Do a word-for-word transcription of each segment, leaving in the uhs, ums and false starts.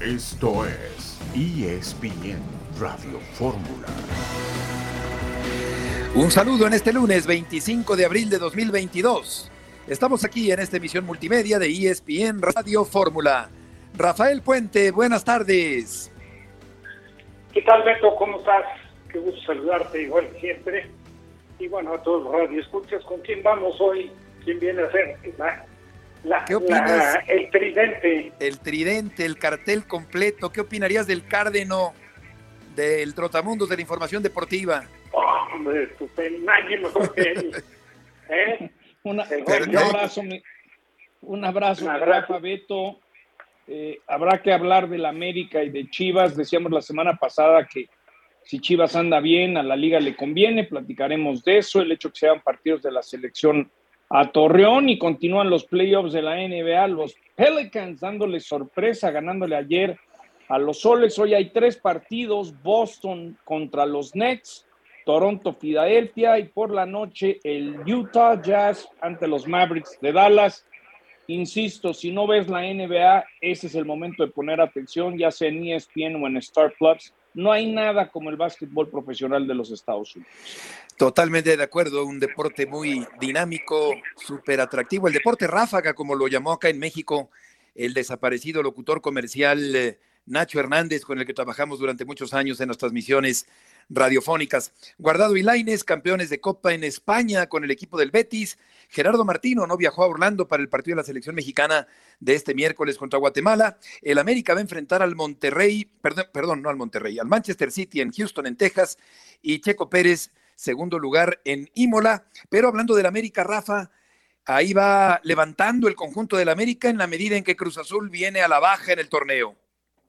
Esto es E S P N Radio Fórmula. Un saludo en este lunes veinticinco de abril de dos mil veintidós. Estamos aquí en esta emisión multimedia de E S P N Radio Fórmula. Rafael Puente, buenas tardes. ¿Qué tal, Beto? ¿Cómo estás? Qué gusto saludarte, igual que siempre. Y bueno, a todos los radioescuchas, ¿con quién vamos hoy? ¿Quién viene a ser la, la, ¿Qué opinas? La, el tridente? El tridente, el cartel completo. ¿Qué opinarías del cárdeno del Trotamundos de la información deportiva? Oh, hombre, estupendo. Nadie mejor que él. ¿Eh? Una, El un, gol, abrazo, mi, un abrazo, Un mi abrazo. Rafa, Beto. Eh, habrá que hablar del América y de Chivas. Decíamos la semana pasada que si Chivas anda bien, a la liga le conviene. Platicaremos de eso, el hecho que sean partidos de la selección a Torreón, y continúan los playoffs de la N B A. Los Pelicans dándole sorpresa, ganándole ayer a los Soles. Hoy hay tres partidos: Boston contra los Nets, Toronto, Filadelfia, y por la noche el Utah Jazz ante los Mavericks de Dallas. Insisto, si no ves la N B A, ese es el momento de poner atención, ya sea en E S P N o en Star Plus. No hay nada como el básquetbol profesional de los Estados Unidos. Totalmente de acuerdo, un deporte muy dinámico, súper atractivo. El deporte ráfaga, como lo llamó acá en México el desaparecido locutor comercial eh, Nacho Hernández, con el que trabajamos durante muchos años en nuestras misiones radiofónicas. Guardado y Lainez, campeones de Copa en España con el equipo del Betis. Gerardo Martino no viajó a Orlando para el partido de la selección mexicana de este miércoles contra Guatemala. El América va a enfrentar al Monterrey, perdón, perdón, no al Monterrey, al Manchester City en Houston, en Texas, y Checo Pérez, segundo lugar en Imola. Pero hablando del América, Rafa, ahí va levantando el conjunto del América en la medida en que Cruz Azul viene a la baja en el torneo.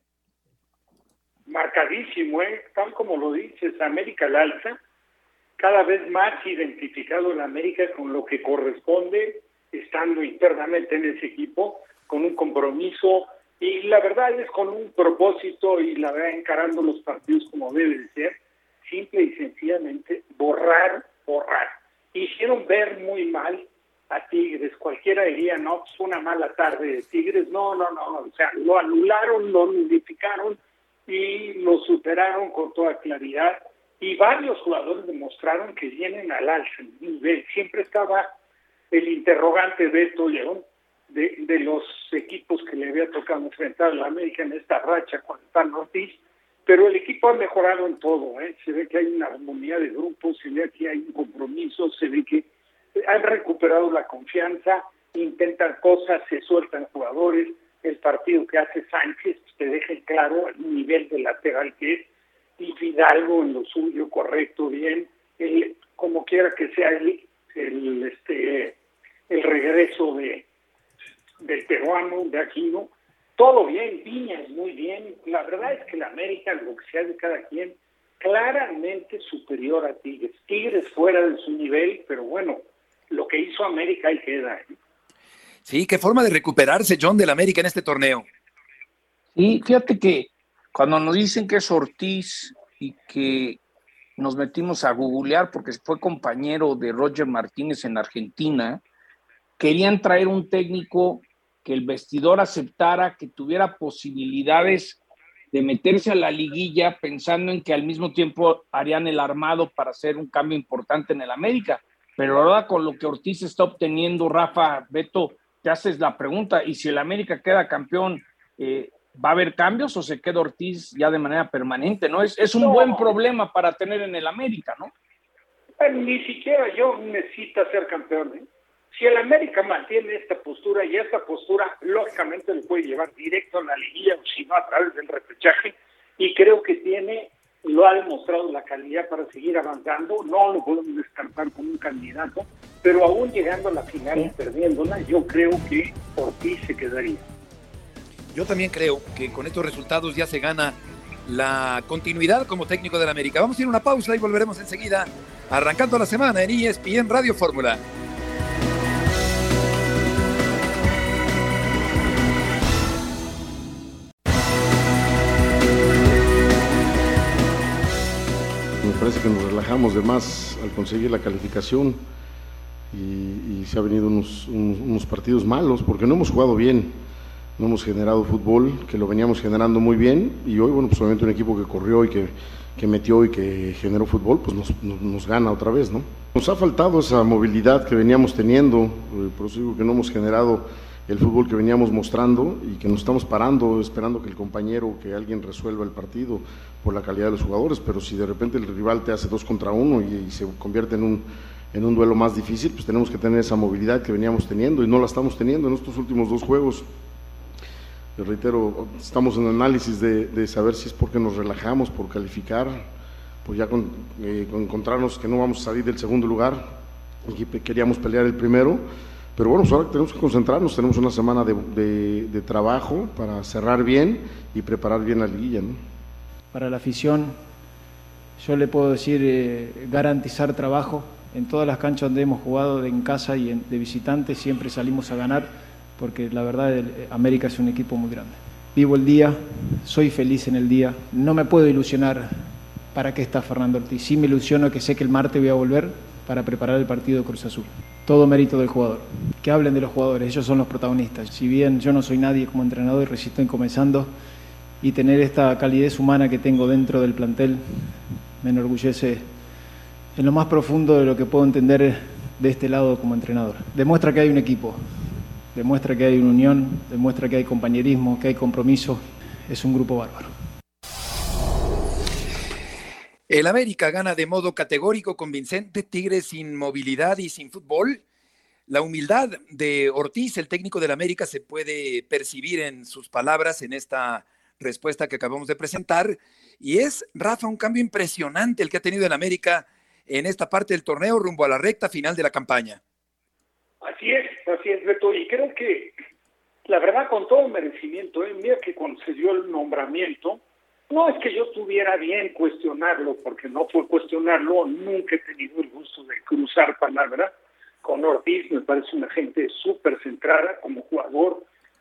Marcadísimo, ¿eh? Tal como lo dices, América al alza, cada vez más identificado el América con lo que corresponde, estando internamente en ese equipo, con un compromiso, y la verdad es con un propósito, y la verdad encarando los partidos como debe de ser, simple y sencillamente borrar, borrar. Hicieron ver muy mal a Tigres. Cualquiera diría, no, pues una mala tarde de Tigres. No, no, no, o sea, lo anularon, lo nulificaron y lo superaron con toda claridad, y varios jugadores demostraron que vienen al alza el nivel. Siempre estaba el interrogante Beto León de, de los equipos que le había tocado enfrentar a la América en esta racha con el Tan Ortiz, pero el equipo ha mejorado en todo, ¿eh? Se ve que hay una armonía de grupos, se ve que hay un compromiso, se ve que han recuperado la confianza, intentan cosas, se sueltan jugadores. El partido que hace Sánchez te deja claro el nivel de lateral que es, y Fidalgo en lo suyo, correcto, bien, el, como quiera que sea el, el este el regreso de del peruano, de Aquino, todo bien, Viñas muy bien. La verdad es que la América, lo que sea de cada quien, claramente superior a Tigres. Tigres fuera de su nivel, pero bueno, lo que hizo América ahí queda, ¿eh? Sí, qué forma de recuperarse, John, del América en este torneo. Y fíjate que cuando nos dicen que es Ortiz y que nos metimos a googlear porque fue compañero de Roger Martínez en Argentina, querían traer un técnico que el vestidor aceptara, que tuviera posibilidades de meterse a la liguilla, pensando en que al mismo tiempo harían el armado para hacer un cambio importante en el América. Pero ahora con lo que Ortiz está obteniendo, Rafa, Beto, te haces la pregunta, ¿y si el América queda campeón, eh, va a haber cambios o se queda Ortiz ya de manera permanente? ¿No? Es, es un No. buen problema para tener en el América, ¿no? Bueno, ni siquiera yo necesito ser campeón, ¿eh? Si el América mantiene esta postura, y esta postura lógicamente le puede llevar directo a la liguilla, o si no a través del repechaje, y creo que tiene, lo ha demostrado la calidad para seguir avanzando. No lo podemos descartar como un candidato, pero aún llegando a la final y perdiéndola, yo creo que Ortiz se quedaría. Yo también creo que con estos resultados ya se gana la continuidad como técnico del América. Vamos a ir a una pausa y volveremos enseguida, arrancando la semana en E S P N Radio Fórmula. Me parece que nos relajamos de más al conseguir la calificación y, y se han venido unos, unos, unos partidos malos porque no hemos jugado bien. no hemos generado fútbol, que lo veníamos generando muy bien, y hoy, bueno, pues obviamente un equipo que corrió y que, que metió y que generó fútbol, pues nos, nos, nos gana otra vez, ¿no? Nos ha faltado esa movilidad que veníamos teniendo, por eso digo que no hemos generado el fútbol que veníamos mostrando y que nos estamos parando, esperando que el compañero, que alguien resuelva el partido por la calidad de los jugadores, pero si de repente el rival te hace dos contra uno y, y se convierte en un, en un duelo más difícil, pues tenemos que tener esa movilidad que veníamos teniendo y no la estamos teniendo en estos últimos dos juegos. Les reitero, estamos en análisis de, de saber si es porque nos relajamos, por calificar, pues ya con, eh, con encontrarnos que no vamos a salir del segundo lugar y que queríamos pelear el primero, pero bueno, pues ahora tenemos que concentrarnos, tenemos una semana de, de, de trabajo para cerrar bien y preparar bien la liguilla, ¿no? Para la afición, yo le puedo decir, eh, garantizar trabajo. En todas las canchas donde hemos jugado, de en casa y en, de visitantes, siempre salimos a ganar, porque la verdad el, América es un equipo muy grande. Vivo el día, soy feliz en el día, no me puedo ilusionar para qué está Fernando Ortiz. Sí me ilusiono que sé que el martes voy a volver para preparar el partido de Cruz Azul. Todo mérito del jugador. Que hablen de los jugadores, ellos son los protagonistas. Si bien yo no soy nadie como entrenador y recién estoy comenzando, y tener esta calidez humana que tengo dentro del plantel me enorgullece en lo más profundo de lo que puedo entender de este lado como entrenador. Demuestra que hay un equipo, demuestra que hay una unión, demuestra que hay compañerismo, que hay compromiso. Es un grupo bárbaro. El América gana de modo categórico, convincente. Tigres sin movilidad y sin fútbol. La humildad de Ortiz, el técnico del América, se puede percibir en sus palabras en esta respuesta que acabamos de presentar. Y es, Rafa, un cambio impresionante el que ha tenido el América en esta parte del torneo rumbo a la recta final de la campaña. Así es, así es, Beto. Y creo que, la verdad, con todo merecimiento, ¿eh? Mira que cuando se dio el nombramiento, no es que yo tuviera bien cuestionarlo, porque no fue cuestionarlo, nunca he tenido el gusto de cruzar palabra con Ortiz. Me parece una gente súper centrada como jugador,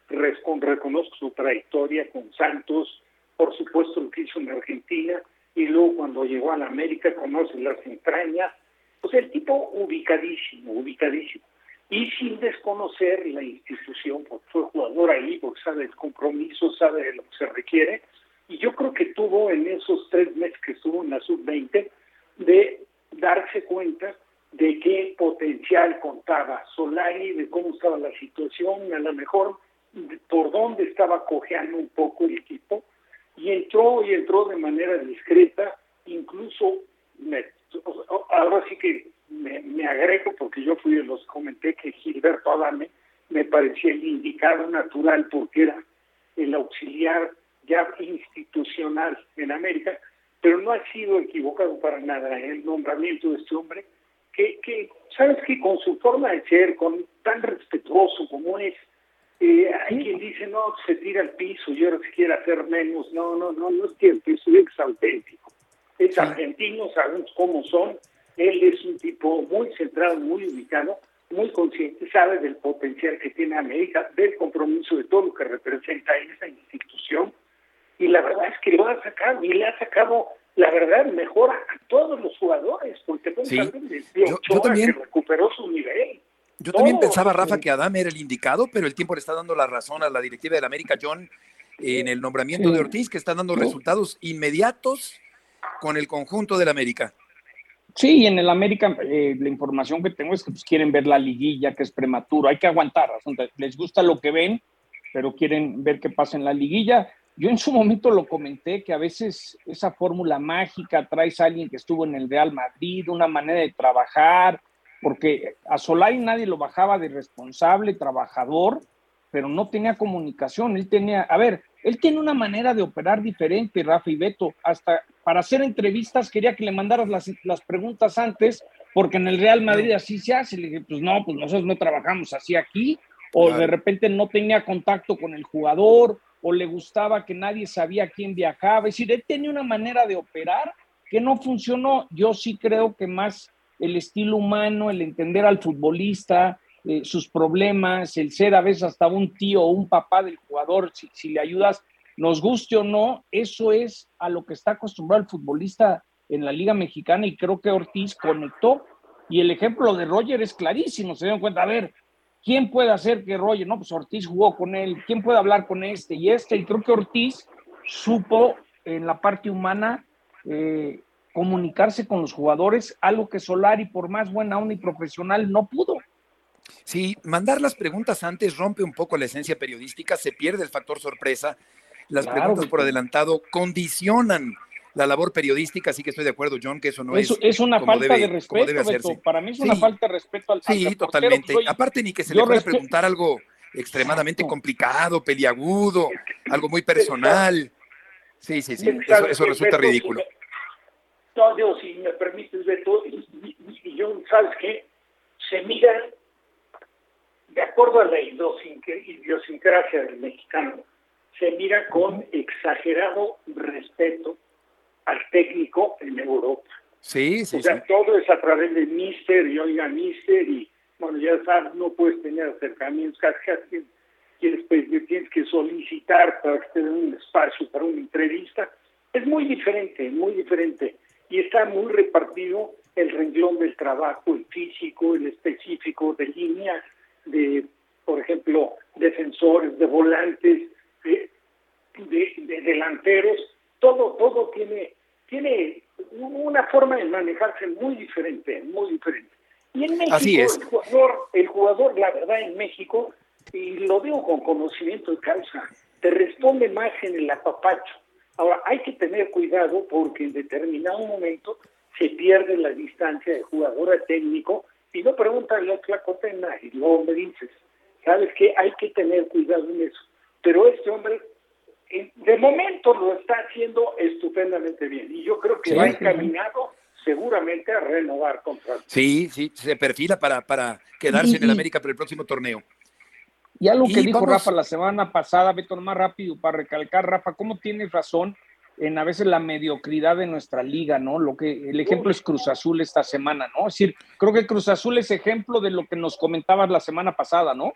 reconozco su trayectoria con Santos, por supuesto lo que hizo en Argentina, y luego cuando llegó a la América conoce las entrañas. Pues el tipo ubicadísimo, ubicadísimo. Y sin desconocer la institución, porque fue jugador ahí, porque sabe el compromiso, sabe de lo que se requiere. Y yo creo que tuvo en esos tres meses que estuvo en la sub veinte de darse cuenta de qué potencial contaba Solari, de cómo estaba la situación, a lo mejor por dónde estaba cojeando un poco el equipo, y entró y entró de manera discreta, incluso me, ahora sí que me, me agrego, porque yo fui de los que comenté que Gilberto Adame me parecía el indicado natural porque era el auxiliar ya institucional en América, pero no ha sido equivocado para nada el nombramiento de este hombre, que, que sabes que con su forma de ser, con tan respetuoso como es, eh, hay quien dice, no, se tira al piso y ahora se quiere hacer menos. No, no, no, no es tira al piso, es auténtico. Es argentino, sabemos cómo son. Él es un tipo muy centrado, muy ubicado, muy consciente, sabe del potencial que tiene América, del compromiso de todo lo que representa esa institución. Y la verdad es que lo ha sacado, y le ha sacado, la verdad, mejor a todos los jugadores, porque sí. de yo, yo también que recuperó su nivel. Yo Todo, también pensaba, Rafa, sí. que Adame era el indicado, pero el tiempo le está dando la razón a la directiva del América, John, en el nombramiento sí. de Ortiz, que está dando resultados inmediatos con el conjunto del América. Sí, y en el América eh, la información que tengo es que pues, quieren ver la liguilla, que es prematuro, hay que aguantar, les gusta lo que ven, pero quieren ver qué pasa en la liguilla. Yo en su momento lo comenté, que a veces esa fórmula mágica, traes a alguien que estuvo en el Real Madrid, una manera de trabajar, porque a Solari nadie lo bajaba de responsable, trabajador, pero no tenía comunicación. Él tenía, a ver, él tiene una manera de operar diferente, Rafa y Beto. Hasta para hacer entrevistas quería que le mandaras las, las preguntas antes, porque en el Real Madrid así se hace. Le dije, pues no, pues nosotros no trabajamos así aquí. O claro, de repente no tenía contacto con el jugador, o le gustaba que nadie sabía quién viajaba. Es decir, él tenía una manera de operar que no funcionó. Yo sí creo que más el estilo humano, el entender al futbolista, eh, sus problemas, el ser a veces hasta un tío o un papá del jugador, si, si le ayudas, nos guste o no, eso es a lo que está acostumbrado el futbolista en la Liga Mexicana, y creo que Ortiz conectó, y el ejemplo de Roger es clarísimo. Se dieron cuenta, a ver, ¿quién puede hacer que Roger? No, pues Ortiz jugó con él. ¿Quién puede hablar con este y este? Y creo que Ortiz supo en la parte humana eh, comunicarse con los jugadores, algo que Solari, por más buena onda y profesional, no pudo. Sí, mandar las preguntas antes rompe un poco la esencia periodística, se pierde el factor sorpresa. Las Claro, preguntas Beto. por adelantado condicionan la labor periodística, así que estoy de acuerdo, John, que eso no Eso es, es una como falta debe, de como debe respeto, hacerse. Beto. Para mí es Sí, una falta de respeto al, al sí, reportero. totalmente. Pues, oye, Aparte, ni que se yo le fuera a respeto- preguntar algo extremadamente Exacto. complicado, peliagudo, algo muy personal. Sí, sí, sí, eso, ¿Sabes eso qué, resulta Beto? ridículo. Si me- No, digo, si me permites, Beto, y, y, y yo, ¿sabes qué? Se mira, de acuerdo a la idiosincr- idiosincrasia del mexicano, se mira con exagerado respeto al técnico en Europa. Sí, sí, O sea, sí. todo es a través de mister y oiga mister y, bueno, ya sabes, no puedes tener acercamientos, casi casi quieres pedir, tienes que solicitar para que te den un espacio para una entrevista. Es muy diferente, muy diferente. Y está muy repartido el renglón del trabajo, el físico, el específico, de línea, de, por ejemplo, defensores, de volantes, de, de, de delanteros. Todo, todo tiene, tiene una forma de manejarse muy diferente, muy diferente. Y en México, Así es. el jugador, el jugador, la verdad, en México, y lo digo con conocimiento de causa, te responde más en el apapacho. Ahora, hay que tener cuidado porque en determinado momento se pierde la distancia de jugador a técnico y no pregúntale a Tlacotena y luego me dices, ¿sabes qué? Hay que tener cuidado en eso. Pero este hombre, de momento lo está haciendo estupendamente bien y yo creo que Sí. va encaminado seguramente a renovar contrato. Sí, sí, se perfila para, para quedarse Y- en el y- América para el próximo torneo. Y algo que Y dijo vamos- Rafa la semana pasada, Beto, más rápido para recalcar, Rafa, cómo tienes razón en a veces la mediocridad de nuestra liga, ¿no? Lo que el ejemplo es Cruz Azul esta semana, ¿no? Es decir, creo que Cruz Azul es ejemplo de lo que nos comentabas la semana pasada, ¿no?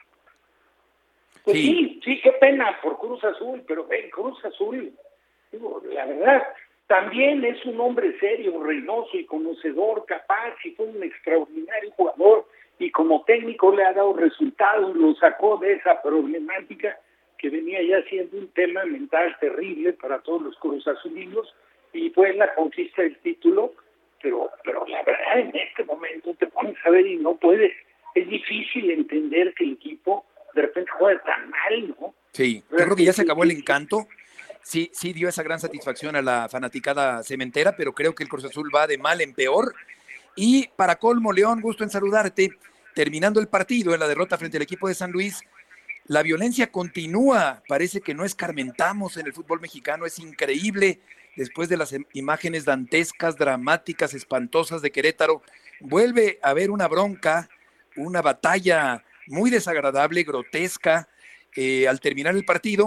Pues Sí. sí, sí, qué pena por Cruz Azul, pero ven, Cruz Azul, digo, la verdad, también es un hombre serio, reinoso y conocedor, capaz, y fue un extraordinario jugador, y como técnico le ha dado resultados, lo sacó de esa problemática que venía ya siendo un tema mental terrible para todos los Cruz Azulinos, y fue la conquista del título, pero, pero la verdad en este momento te pones a ver y no puedes, es difícil entender que el equipo de repente juega tan mal, ¿no? Sí, yo creo que ya se acabó el encanto. Sí, sí dio esa gran satisfacción a la fanaticada cementera, pero creo que el Cruz Azul va de mal en peor. Y para colmo, León, gusto en saludarte. Terminando el partido en la derrota frente al equipo de San Luis, la violencia continúa. Parece que no escarmentamos en el fútbol mexicano. Es increíble. Después de las imágenes dantescas, dramáticas, espantosas de Querétaro, vuelve a haber una bronca, una batalla muy desagradable, grotesca, eh, al terminar el partido.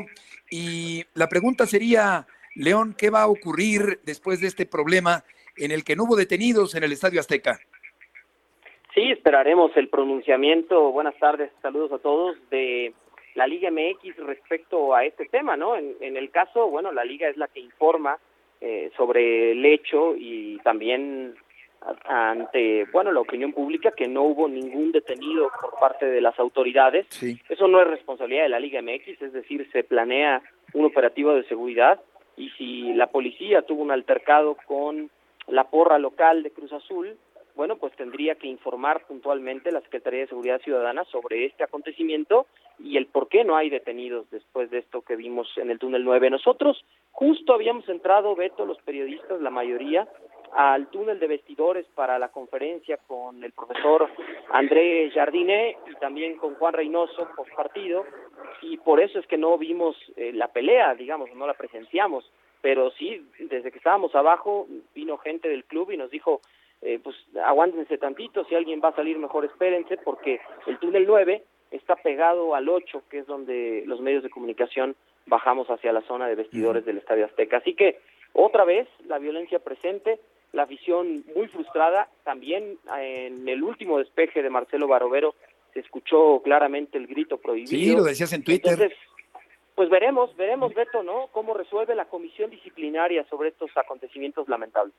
Y la pregunta sería, León, ¿qué va a ocurrir después de este problema en el que no hubo detenidos en el Estadio Azteca? Sí, esperaremos el pronunciamiento, buenas tardes, saludos a todos, de la Liga M X respecto a este tema, ¿no? En, en el caso, bueno, la Liga es la que informa eh, sobre el hecho y también ante, bueno, la opinión pública que no hubo ningún detenido por parte de las autoridades. Sí. Eso no es responsabilidad de la Liga M X, es decir, se planea un operativo de seguridad y si la policía tuvo un altercado con la porra local de Cruz Azul, bueno, pues tendría que informar puntualmente la Secretaría de Seguridad Ciudadana sobre este acontecimiento y el por qué no hay detenidos después de esto que vimos en el túnel nueve. Nosotros justo habíamos entrado, Beto, los periodistas, la mayoría, al túnel de vestidores para la conferencia con el profesor André Jardiné y también con Juan Reynoso post partido, y por eso es que no vimos eh, la pelea, digamos, no la presenciamos, pero sí, desde que estábamos abajo vino gente del club y nos dijo, eh, pues aguántense tantito, si alguien va a salir mejor espérense, porque el túnel nueve está pegado al ocho, que es donde los medios de comunicación bajamos hacia la zona de vestidores del Estadio Azteca. Así que otra vez la violencia presente, la afición muy frustrada, también en el último despeje de Marcelo Barovero se escuchó claramente el grito prohibido. Sí, lo decías en Twitter. Entonces, pues veremos, veremos, Beto, ¿no? Cómo resuelve la comisión disciplinaria sobre estos acontecimientos lamentables.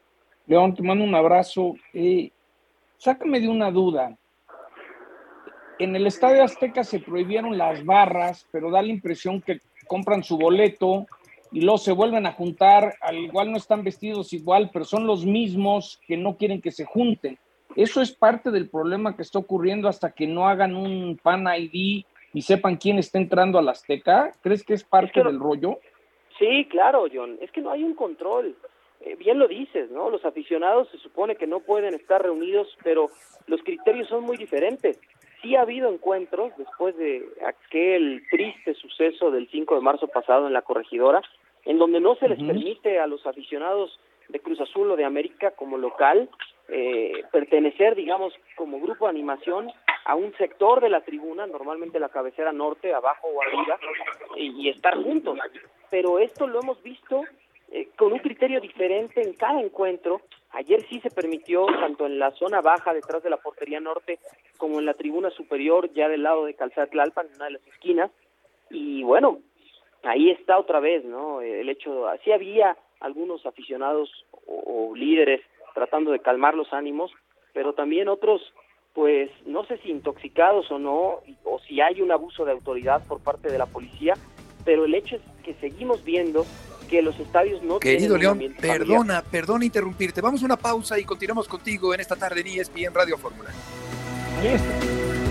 León, te mando un abrazo. Eh, sácame de una duda. en el Estadio Azteca se prohibieron las barras, pero da la impresión que compran su boleto y luego se vuelven a juntar, al igual no están vestidos igual, pero son los mismos que no quieren que se junten. Eso es parte del problema que está ocurriendo hasta que no hagan un Fan I D y sepan quién está entrando al Azteca. ¿Crees que es parte es que no, del rollo? Sí, claro, John. Es que no hay un control. Eh, bien lo dices, ¿no? Los aficionados se supone que no pueden estar reunidos, pero los criterios son muy diferentes. Sí ha habido encuentros después de aquel triste suceso del cinco de marzo pasado en la Corregidora, en donde no se les uh-huh. permite a los aficionados de Cruz Azul o de América como local eh, pertenecer, digamos, como grupo de animación a un sector de la tribuna, normalmente la cabecera norte, abajo o arriba, y, y estar juntos. Pero esto lo hemos visto eh, con un criterio diferente en cada encuentro. Ayer sí se permitió, tanto en la zona baja, detrás de la portería norte, como en la tribuna superior, ya del lado de Calzada Tlalpan, en una de las esquinas. Y bueno, ahí está otra vez, ¿no? El hecho, así había algunos aficionados o, o líderes tratando de calmar los ánimos, pero también otros, pues, no sé si intoxicados o no, o si hay un abuso de autoridad por parte de la policía, pero el hecho es que seguimos viendo que los estadios no Querido tienen León, perdona, familiar. perdona interrumpirte. Vamos a una pausa y continuamos contigo en esta tarde en E S P N Radio Fórmula. Ahí está.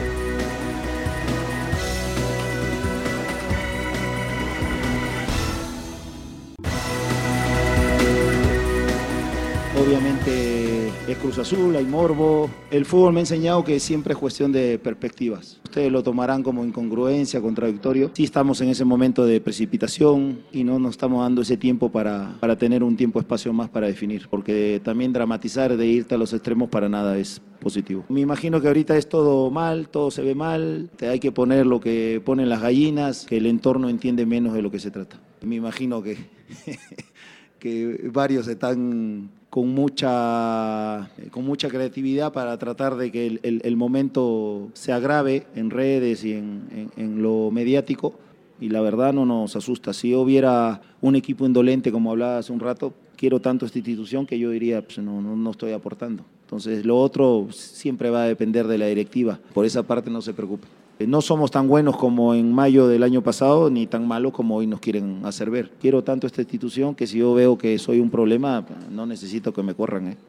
Obviamente es Cruz Azul, hay morbo. El fútbol me ha enseñado que siempre es cuestión de perspectivas. Ustedes lo tomarán como incongruencia, contradictorio. Sí estamos en ese momento de precipitación y no nos estamos dando ese tiempo para, para tener un tiempo, espacio más para definir. Porque también dramatizar de irte a los extremos para nada es positivo. Me imagino que ahorita es todo mal, todo se ve mal. Hay que poner lo que ponen las gallinas, que el entorno entiende menos de lo que se trata. Me imagino que, que varios están con mucha, con mucha creatividad para tratar de que el, el, el momento se agrave en redes y en, en, en lo mediático, y la verdad no nos asusta. Si hubiera un equipo indolente, como hablaba hace un rato, quiero tanto esta institución que yo diría, pues no, no, no estoy aportando. Entonces lo otro siempre va a depender de la directiva, por esa parte no se preocupe. No somos tan buenos como en mayo del año pasado, ni tan malos como hoy nos quieren hacer ver. Quiero tanto esta institución que si yo veo que soy un problema, no necesito que me corran. ¿eh?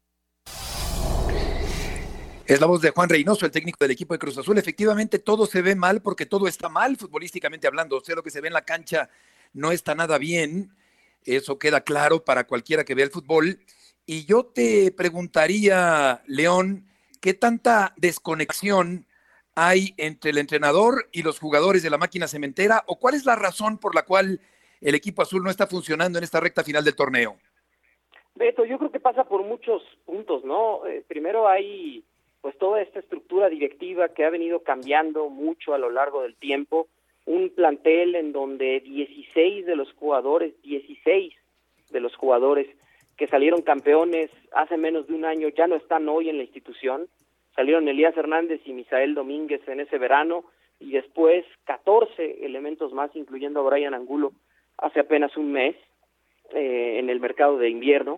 Es la voz de Juan Reynoso, el técnico del equipo de Cruz Azul. Efectivamente, todo se ve mal porque todo está mal futbolísticamente hablando. O sea, lo que se ve en la cancha no está nada bien. Eso queda claro para cualquiera que vea el fútbol. Y yo te preguntaría, León, ¿qué tanta desconexión hay entre el entrenador y los jugadores de la máquina cementera, o cuál es la razón por la cual el equipo azul no está funcionando en esta recta final del torneo? Beto, yo creo que pasa por muchos puntos, ¿no? Eh, primero hay pues toda esta estructura directiva que ha venido cambiando mucho a lo largo del tiempo, un plantel en donde dieciséis de los jugadores, dieciséis de los jugadores que salieron campeones hace menos de un año ya no están hoy en la institución. Salieron Elías Hernández y Misael Domínguez en ese verano, y después catorce elementos más, incluyendo a Brian Angulo, hace apenas un mes, eh, en el mercado de invierno.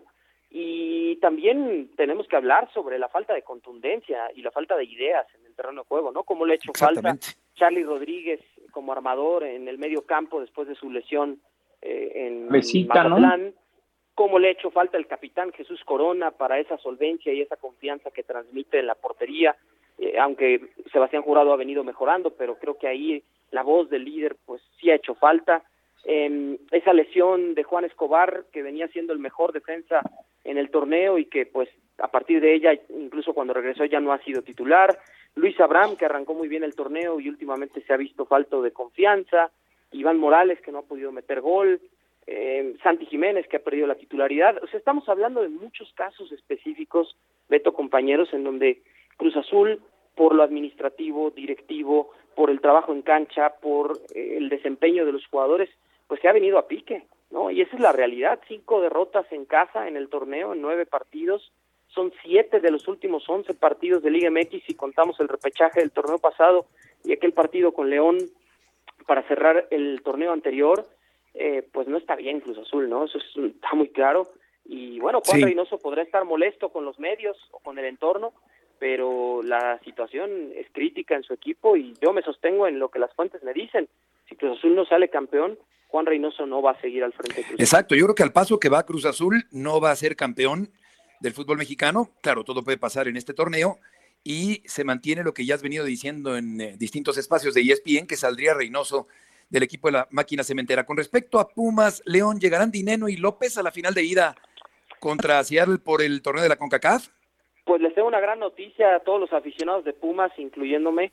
Y también tenemos que hablar sobre la falta de contundencia y la falta de ideas en el terreno de juego, ¿no? Como le ha hecho falta Charly Rodríguez como armador en el medio campo después de su lesión eh, en Besita, Mazatlán, ¿no? Cómo le ha hecho falta el capitán Jesús Corona para esa solvencia y esa confianza que transmite en la portería, eh, aunque Sebastián Jurado ha venido mejorando, pero creo que ahí la voz del líder pues sí ha hecho falta. Eh, esa lesión de Juan Escobar, que venía siendo el mejor defensa en el torneo y que pues a partir de ella, incluso cuando regresó, ya no ha sido titular. Luis Abraham, que arrancó muy bien el torneo y últimamente se ha visto falto de confianza. Iván Morales, que no ha podido meter gol. Eh, Santi Jiménez, que ha perdido la titularidad. O sea, estamos hablando de muchos casos específicos, Beto, compañeros, en donde Cruz Azul, por lo administrativo, directivo, por el trabajo en cancha, por eh, el desempeño de los jugadores, pues se ha venido a pique, ¿no? Y esa es la realidad. Cinco derrotas en casa en el torneo, en nueve partidos. Son siete de los últimos once partidos de Liga M X si contamos el repechaje del torneo pasado y aquel partido con León para cerrar el torneo anterior. Eh, pues no está bien Cruz Azul, ¿no? Eso es, está muy claro. Y bueno, Juan sí. Reynoso podrá estar molesto con los medios o con el entorno, pero la situación es crítica en su equipo y yo me sostengo en lo que las fuentes me dicen. Si Cruz Azul no sale campeón, Juan Reynoso no va a seguir al frente de Cruz Azul. Exacto, yo creo que al paso que va Cruz Azul no va a ser campeón del fútbol mexicano. Claro, todo puede pasar en este torneo y se mantiene lo que ya has venido diciendo en eh, distintos espacios de E S P N, que saldría Reynoso del equipo de la máquina cementera. Con respecto a Pumas, León, ¿llegarán Dineno y López a la final de ida contra Seattle por el torneo de la CONCACAF? Pues les tengo una gran noticia a todos los aficionados de Pumas, incluyéndome.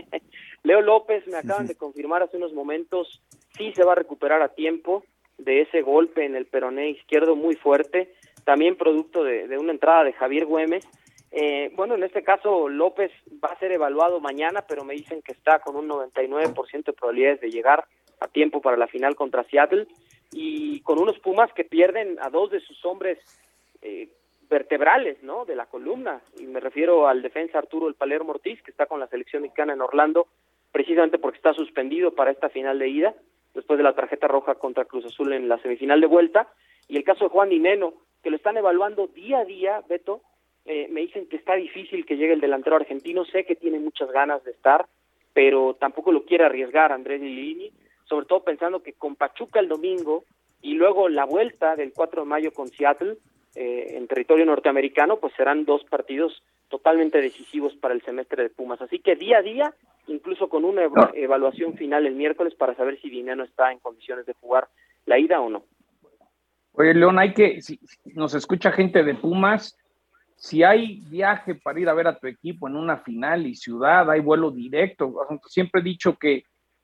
Leo López, me acaban de confirmar hace unos momentos, sí se va a recuperar a tiempo de ese golpe en el peroné izquierdo muy fuerte, también producto de, de una entrada de Javier Güemes. Eh, bueno, en este caso López va a ser evaluado mañana, pero me dicen que está con un noventa y nueve por ciento de probabilidades de llegar a tiempo para la final contra Seattle, y con unos Pumas que pierden a dos de sus hombres eh, vertebrales, ¿no?, de la columna, y me refiero al defensa Arturo El Palermo Ortiz, que está con la selección mexicana en Orlando, precisamente porque está suspendido para esta final de ida, después de la tarjeta roja contra Cruz Azul en la semifinal de vuelta, y el caso de Juan Dineno, que lo están evaluando día a día, Beto. Eh, me dicen que está difícil que llegue el delantero argentino, sé que tiene muchas ganas de estar, pero tampoco lo quiere arriesgar Andrés Lilini, sobre todo pensando que con Pachuca el domingo y luego la vuelta del cuatro de mayo con Seattle, eh, en territorio norteamericano, pues serán dos partidos totalmente decisivos para el semestre de Pumas. Así que día a día, incluso con una ev- evaluación final el miércoles para saber si Dineno está en condiciones de jugar la ida o no. Oye, León, hay que, si nos escucha gente de Pumas, si hay viaje para ir a ver a tu equipo en una final y ciudad, hay vuelo directo. Siempre he dicho que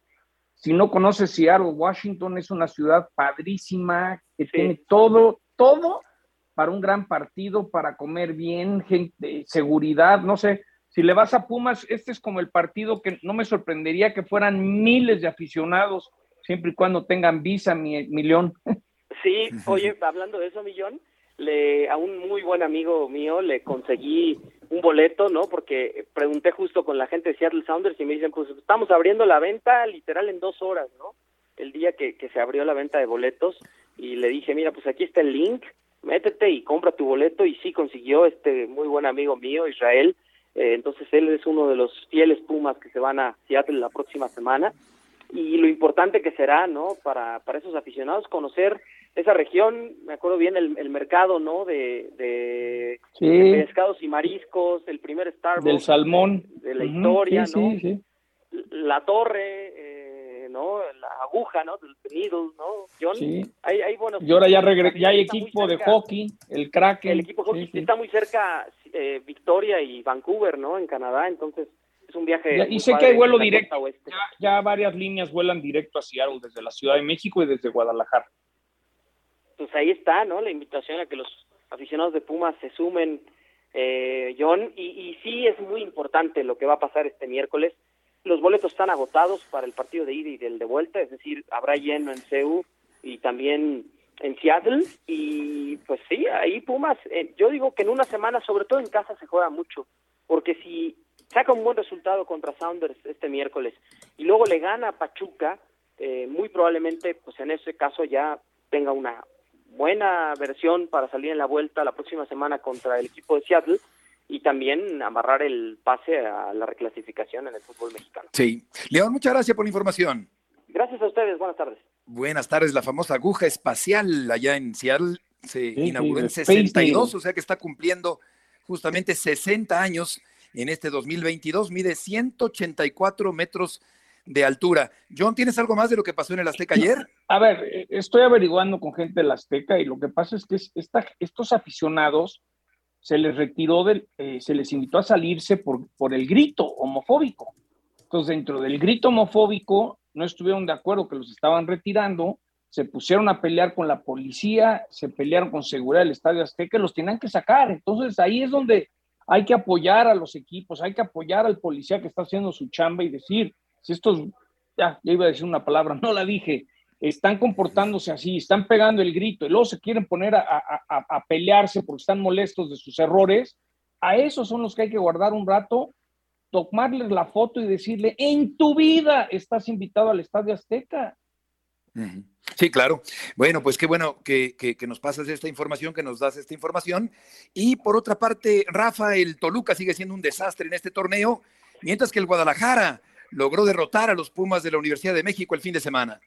si no conoces Seattle, Washington es una ciudad padrísima, que sí tiene todo, todo para un gran partido, para comer bien, gente, seguridad, no sé. Si le vas a Pumas, este es como el partido que no me sorprendería que fueran miles de aficionados, siempre y cuando tengan visa, mi, mi León. Sí, oye, hablando de eso, Millón, le, a un muy buen amigo mío le conseguí un boleto, ¿no? Porque pregunté justo con la gente de Seattle Sounders y me dicen, pues estamos abriendo la venta literal en dos horas, ¿no? El día que, que se abrió la venta de boletos, y le dije, mira, pues aquí está el link, métete y compra tu boleto, y sí consiguió este muy buen amigo mío, Israel. Eh, entonces él es uno de los fieles Pumas que se van a Seattle la próxima semana, y lo importante que será, ¿no?, para, para esos aficionados conocer esa región. Me acuerdo bien el, el mercado, ¿no?, de, de, sí, de pescados y mariscos, el primer Starbucks del salmón de, de la uh-huh, historia, sí, ¿no? Sí, sí. La torre, eh, ¿no?, la aguja, ¿no?, del needle, ¿no, John? Sí. Hay, hay buenos, y ahora ya, regre- ya hay equipo de hockey, el Kraken. El equipo de hockey sí, sí. está muy cerca, eh, Victoria y Vancouver, ¿no?, en Canadá, entonces es un viaje. Ya, y sé que hay vuelo directo, ya, ya varias líneas vuelan directo a Seattle desde la Ciudad de México y desde Guadalajara. Pues ahí está, ¿no?, la invitación a que los aficionados de Pumas se sumen, eh, John, y, y sí es muy importante lo que va a pasar este miércoles. Los boletos están agotados para el partido de ida y del de vuelta, es decir, habrá lleno en C U y también en Seattle, y pues sí, ahí Pumas, eh, yo digo que en una semana, sobre todo en casa, se juega mucho, porque si saca un buen resultado contra Sounders este miércoles y luego le gana a Pachuca, eh, muy probablemente pues en ese caso ya tenga una buena versión para salir en la vuelta la próxima semana contra el equipo de Seattle y también amarrar el pase a la reclasificación en el fútbol mexicano. Sí. León, muchas gracias por la información. Gracias a ustedes, buenas tardes. Buenas tardes. La famosa aguja espacial allá en Seattle se Sí, inauguró sí, en Space sesenta y dos, Needle. o sea que está cumpliendo justamente sesenta años en este dos mil veintidós, mide ciento ochenta y cuatro metros de altura. John, ¿tienes algo más de lo que pasó en el Azteca ayer? A ver, estoy averiguando con gente del Azteca y lo que pasa es que esta, estos aficionados se les retiró, del, eh, se les invitó a salirse por, por el grito homofóbico. Entonces, dentro del grito homofóbico, no estuvieron de acuerdo que los estaban retirando, se pusieron a pelear con la policía, se pelearon con seguridad del Estadio Azteca y los tenían que sacar. Entonces, ahí es donde hay que apoyar a los equipos, hay que apoyar al policía que está haciendo su chamba y decir, si estos, ya, ya iba a decir una palabra, no la dije, están comportándose así, están pegando el grito y luego se quieren poner a, a, a, a pelearse porque están molestos de sus errores, a esos son los que hay que guardar un rato, tomarles la foto y decirle, en tu vida estás invitado al Estadio Azteca. Uh-huh. Sí, claro. Bueno, pues qué bueno que, que, que nos pasas esta información, que nos das esta información. Y por otra parte, Rafa, el Toluca sigue siendo un desastre en este torneo, mientras que el Guadalajara logró derrotar a los Pumas de la Universidad de México el fin de semana.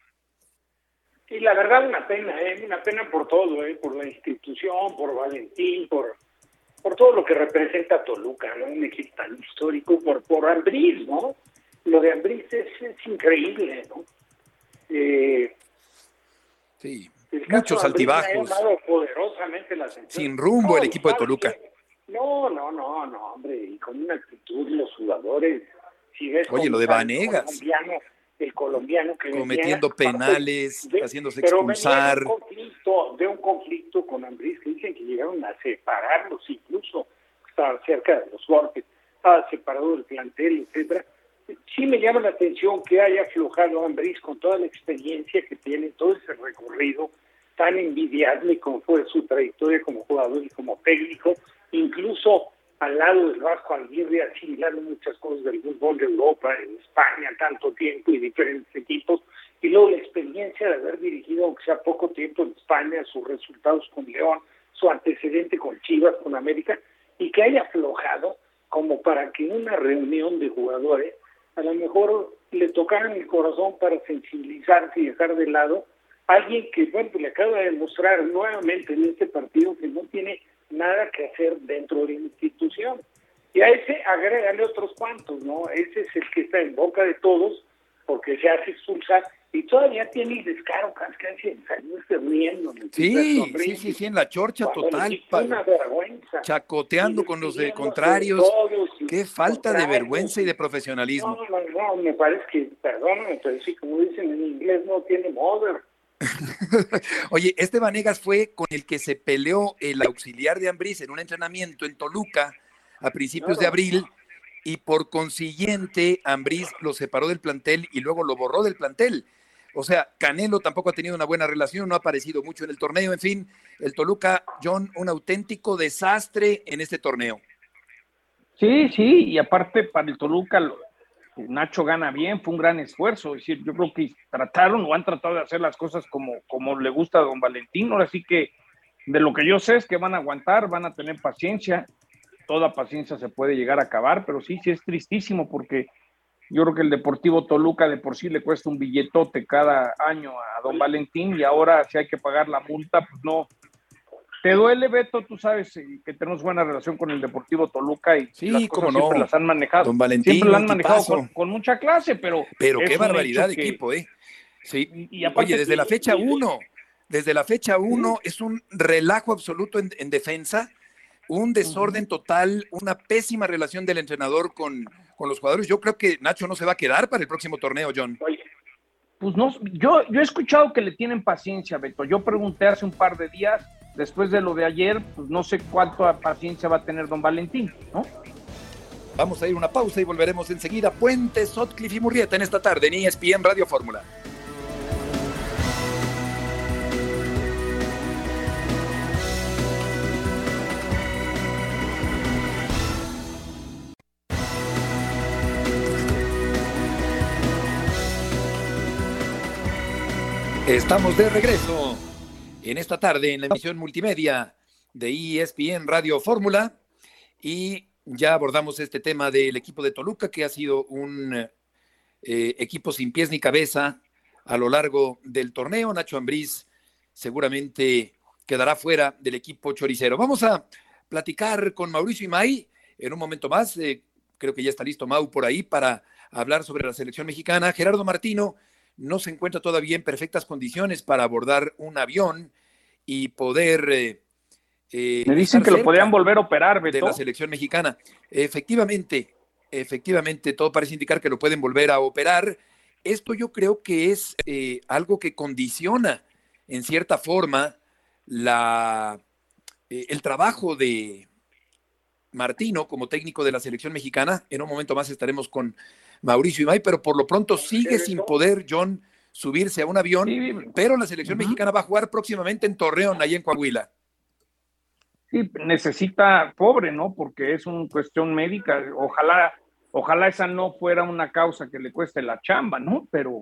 Y la verdad una pena, ¿eh? Una pena por todo, ¿eh? Por la institución, por Valentín, por, por todo lo que representa Toluca, ¿no? Un equipo tan histórico, por, por Ambriz, ¿no? Lo de Ambriz es, es increíble, ¿no? Eh, sí, Ambriz muchos altibajos. ha llamado poderosamente la atención. Sin rumbo no, el equipo de Toluca. No, no, no, no, hombre, y con una actitud los jugadores. Si ves Oye, lo de Vanegas. Colombiano, el colombiano que cometiendo venía, penales, de, haciéndose pero expulsar. De un conflicto, de un conflicto con Ambriz, que dicen que llegaron a separarlos, incluso estaban cerca de los golpes, estaba separado del plantel, etcétera. Sí me llama la atención que haya aflojado Ambriz con toda la experiencia que tiene, todo ese recorrido tan envidiable como fue su trayectoria como jugador y como técnico, incluso al lado del Vasco Aguirre, asimilando muchas cosas del fútbol de Europa, en España, tanto tiempo y diferentes equipos, y luego la experiencia de haber dirigido, aunque sea poco tiempo en España, sus resultados con León, su antecedente con Chivas, con América, y que haya aflojado como para que en una reunión de jugadores a lo mejor le tocaran el corazón para sensibilizarse y dejar de lado a alguien que, bueno, le acaba de demostrar nuevamente en este partido que no tiene nada que hacer dentro de la institución. Y a ese agrégale otros cuantos, ¿no? Ese es el que está en boca de todos porque se hace expulsar y todavía tiene el descaro casi de salirse riendo. Sí, sí, sí, sí, en la chorcha total, pa, una vergüenza. Chacoteando con los de contrarios. Qué falta de vergüenza y de profesionalismo. No, no, no, me parece que, perdóname, pero sí, como dicen en inglés, no tiene mother. Oye, este Vanegas fue con el que se peleó el auxiliar de Ambriz en un entrenamiento en Toluca a principios claro. de abril y por consiguiente Ambriz lo separó del plantel y luego lo borró del plantel. O sea, Canelo tampoco ha tenido una buena relación, no ha aparecido mucho en el torneo. En fin, el Toluca, John, un auténtico desastre en este torneo. Sí, sí, y aparte para el Toluca Nacho gana bien, fue un gran esfuerzo, es decir, yo creo que trataron o han tratado de hacer las cosas como, como le gusta a don Valentín, ahora sí que de lo que yo sé es que van a aguantar, van a tener paciencia, toda paciencia se puede llegar a acabar, pero sí, sí es tristísimo porque yo creo que el Deportivo Toluca de por sí le cuesta un billetote cada año a don Valentín y ahora si hay que pagar la multa, pues no. ¿Te duele, Beto? Tú sabes que tenemos buena relación con el Deportivo Toluca y sí, las cosas no. siempre las han manejado. Don Valentín, siempre las han manejado con, con mucha clase, pero... Pero qué barbaridad de que... equipo, ¿eh? Sí. Y, y Oye, desde la fecha uno, desde la fecha uno sí. es un relajo absoluto en, en defensa, un desorden uh-huh. total, una pésima relación del entrenador con, con los jugadores. Yo creo que Nacho no se va a quedar para el próximo torneo, John. Oye. Pues no, yo, yo he escuchado que le tienen paciencia, Beto. Yo pregunté hace un par de días, después de lo de ayer, pues no sé cuánta paciencia va a tener don Valentín, ¿no? Vamos a ir a una pausa y volveremos enseguida. Puente, Sotcliffe y Murrieta en esta tarde en E S P N Radio Fórmula. Estamos de regreso en esta tarde en la emisión multimedia de E S P N Radio Fórmula y ya abordamos este tema del equipo de Toluca que ha sido un eh, equipo sin pies ni cabeza a lo largo del torneo. Nacho Ambriz seguramente quedará fuera del equipo choricero. Vamos a platicar con Mauricio Imay en un momento más. Eh, creo que ya está listo Mau por ahí para hablar sobre la selección mexicana. Gerardo Martino no se encuentra todavía en perfectas condiciones para abordar un avión y poder... Eh, eh, Me dicen que lo podrían volver a operar, Beto. De la selección mexicana. Efectivamente, efectivamente, todo parece indicar que lo pueden volver a operar. Esto yo creo que es eh, algo que condiciona, en cierta forma, la, eh, el trabajo de Martino como técnico de la selección mexicana. En un momento más estaremos con Mauricio Imay, pero por lo pronto sigue sin poder, John, subirse a un avión, sí, pero la selección uh-huh. mexicana va a jugar próximamente en Torreón, ahí en Coahuila. Sí, necesita, pobre, ¿no? Porque es una cuestión médica. Ojalá, ojalá esa no fuera una causa que le cueste la chamba, ¿no? Pero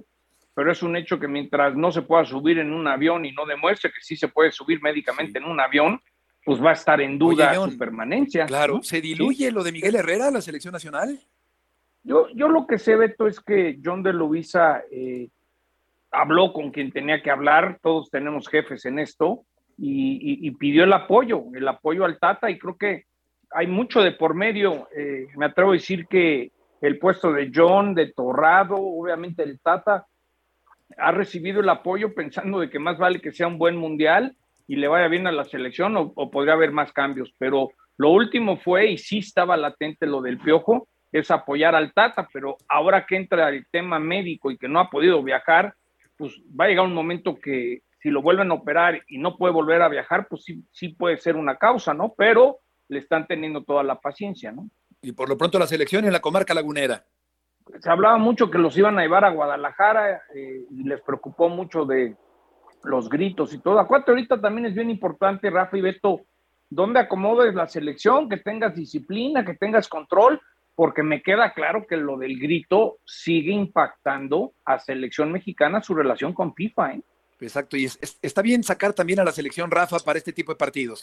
pero es un hecho que mientras no se pueda subir en un avión y no demuestre que sí se puede subir médicamente sí. en un avión, pues va a estar en duda Oye, John, su permanencia. Claro, ¿no? ¿se diluye ¿Sí? lo de Miguel Herrera a la selección nacional? Yo, yo lo que sé, Beto, es que John de Luisa eh, habló con quien tenía que hablar, todos tenemos jefes en esto, y, y, y pidió el apoyo, el apoyo al Tata, y creo que hay mucho de por medio. Eh, me atrevo a decir que el puesto de John, de Torrado, obviamente el Tata, ha recibido el apoyo pensando de que más vale que sea un buen mundial y le vaya bien a la selección, o, o podría haber más cambios, pero lo último fue, y sí estaba latente lo del Piojo, es apoyar al Tata, pero ahora que entra el tema médico y que no ha podido viajar, pues va a llegar un momento que si lo vuelven a operar y no puede volver a viajar, pues sí, sí puede ser una causa, ¿no? Pero le están teniendo toda la paciencia, ¿no? Y por lo pronto la selección en la comarca lagunera. Se hablaba mucho que los iban a llevar a Guadalajara eh, y les preocupó mucho de los gritos y todo. Acuérdate, ahorita también es bien importante, Rafa y Beto, dónde acomodes la selección, que tengas disciplina, que tengas control, porque me queda claro que lo del grito sigue impactando a selección mexicana su relación con FIFA, ¿eh? Exacto, y es, es, está bien sacar también a la selección, Rafa, para este tipo de partidos.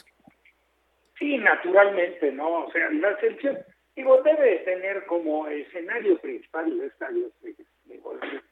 Sí, naturalmente, ¿no? O sea, la selección, digo, debe tener como escenario principal el estadio. Digo,